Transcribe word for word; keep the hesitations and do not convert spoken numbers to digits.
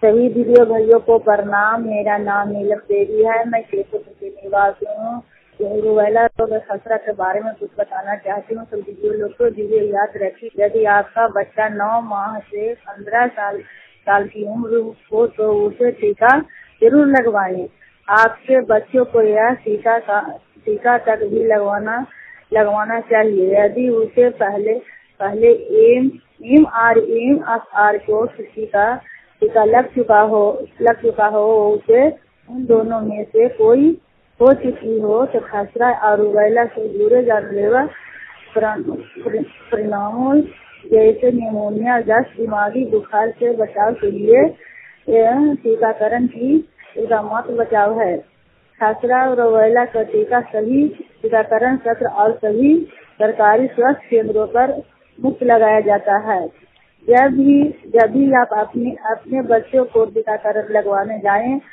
सभी दीदियों भाइयों को प्रणाम। मेरा नाम नीलम देवी है। मैं शेखपुर की निवासी हूँ। रूबेला रोग खसरा के बारे में कुछ बताना चाहती हूँ। तो दीदियों लोग को दीदी याद रखिए, यदि आपका बच्चा नौ माह से पंद्रह साल साल की उम्र हो तो उसे टीका जरूर लगवाएं। आपके बच्चों को यह टीका का टीका तक भी लगवाना लगवाना चाहिए। यदि उसे पहले पहले M M R M R को टीका टीका लग चुका हो लग चुका हो उसे उन दोनों में से कोई हो चुकी हो तो खसरा और रूबेला से जुड़े जानलेवा परिणामों जैसे निमोनिया, दस्त, दिमागी बुखार से बचाव के लिए यह टीकाकरण की एकमात्र बचाव है। खसरा और रूबेला का टीका सभी टीकाकरण सत्र और सभी सरकारी स्वास्थ्य केंद्रों पर मुफ्त लगाया जाता है। जब भी जब भी आप अपने अपने बच्चों को टीकाकरण लगवाने जाएं